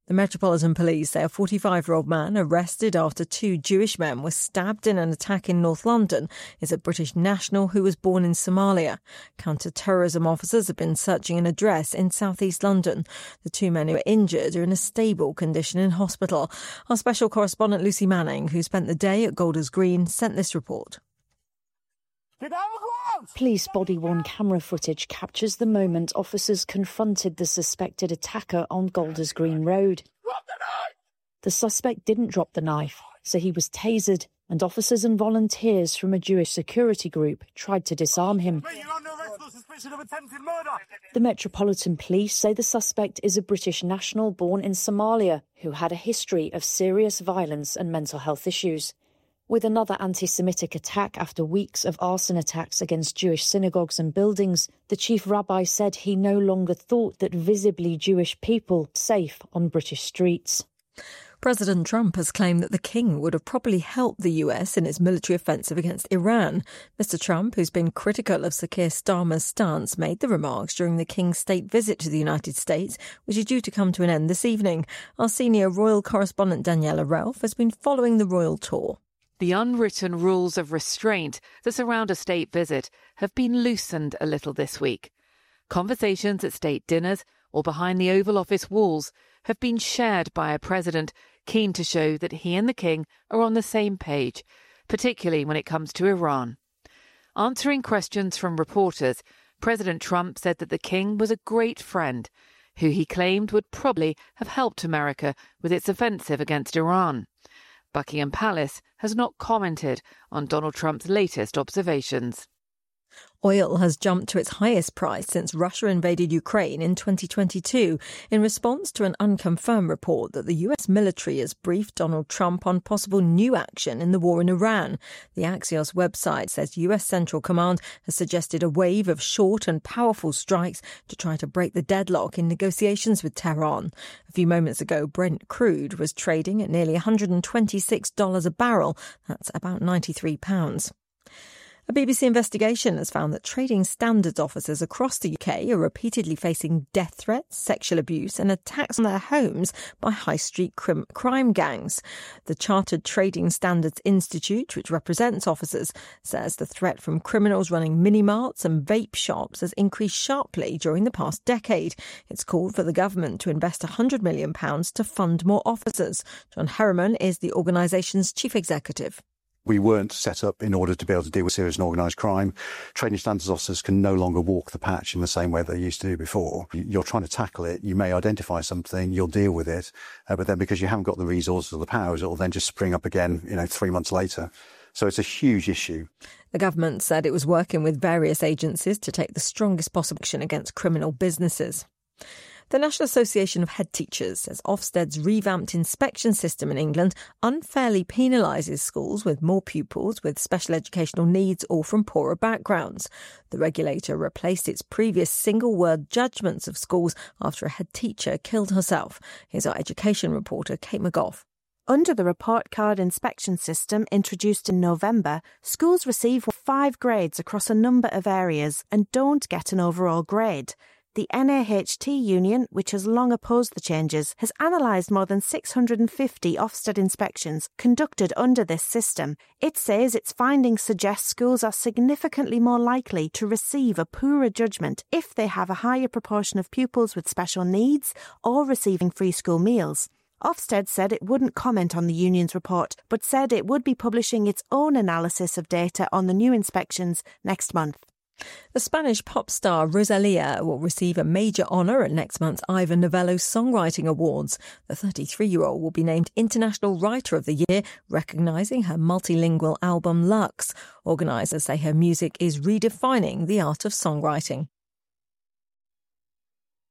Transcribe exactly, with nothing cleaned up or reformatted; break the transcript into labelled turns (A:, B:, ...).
A: The Metropolitan Police say a forty-five-year-old man arrested after two Jewish men were stabbed in an attack in North London is a British national who was born in Somalia. Counter-terrorism officers have been searching an address in southeast London. The two men who were injured are in a stable condition in hospital. Our special correspondent Lucy Manning, who spent the day at Golders Green, sent this report.
B: Police body-worn camera footage captures the moment officers confronted the suspected attacker on Golders Green Road. The suspect didn't drop the knife, so he was tasered, and officers and volunteers from a Jewish security group tried to disarm him. The Metropolitan Police say the suspect is a British national born in Somalia who had a history of serious violence and mental health issues. With another anti-Semitic attack after weeks of arson attacks against Jewish synagogues and buildings, the chief rabbi said he no longer thought that visibly Jewish people were safe on British streets.
A: President Trump has claimed that the king would have probably helped the U S in its military offensive against Iran. Mister Trump, who's been critical of Sir Keir Starmer's stance, made the remarks during the king's state visit to the United States, which is due to come to an end this evening. Our senior royal correspondent Daniela Ralph has been following the royal tour.
C: The unwritten rules of restraint that surround a state visit have been loosened a little this week. Conversations at state dinners or behind the Oval Office walls have been shared by a president keen to show that he and the king are on the same page, particularly when it comes to Iran. Answering questions from reporters, President Trump said that the king was a great friend, who he claimed would probably have helped America with its offensive against Iran. Buckingham Palace has not commented on Donald Trump's latest observations.
A: Oil has jumped to its highest price since Russia invaded Ukraine in twenty twenty-two in response to an unconfirmed report that the U S military has briefed Donald Trump on possible new action in the war in Iran. The Axios website says U S Central Command has suggested a wave of short and powerful strikes to try to break the deadlock in negotiations with Tehran. A few moments ago, Brent crude was trading at nearly one hundred twenty-six dollars a barrel. That's about ninety-three pounds. A B B C investigation has found that trading standards officers across the U K are repeatedly facing death threats, sexual abuse and attacks on their homes by high street crim- crime gangs. The Chartered Trading Standards Institute, which represents officers, says the threat from criminals running mini-marts and vape shops has increased sharply during the past decade. It's called for the government to invest one hundred million pounds to fund more officers. John Harriman is the organisation's chief executive.
D: We weren't set up in order to be able to deal with serious and organised crime. Trading standards officers can no longer walk the patch in the same way they used to do before. You're trying to tackle it. You may identify something, you'll deal with it. Uh, but then because you haven't got the resources or the powers, it'll then just spring up again, you know, three months later. So it's a huge issue.
A: The government said it was working with various agencies to take the strongest possible action against criminal businesses. The National Association of Head Teachers says Ofsted's revamped inspection system in England unfairly penalises schools with more pupils with special educational needs or from poorer backgrounds. The regulator replaced its previous single-word judgments of schools after a head teacher killed herself. Here's our education reporter, Kate McGough.
E: Under the report card inspection system introduced in November, schools receive five grades across a number of areas and don't get an overall grade. The N A H T union, which has long opposed the changes, has analysed more than six hundred fifty Ofsted inspections conducted under this system. It says its findings suggest schools are significantly more likely to receive a poorer judgment if they have a higher proportion of pupils with special needs or receiving free school meals. Ofsted said it wouldn't comment on the union's report, but said it would be publishing its own analysis of data on the new inspections next month.
A: The Spanish pop star Rosalía will receive a major honour at next month's Ivor Novello Songwriting Awards. The thirty-three-year-old will be named International Writer of the Year, recognising her multilingual album Lux. Organisers say her music is redefining the art of songwriting.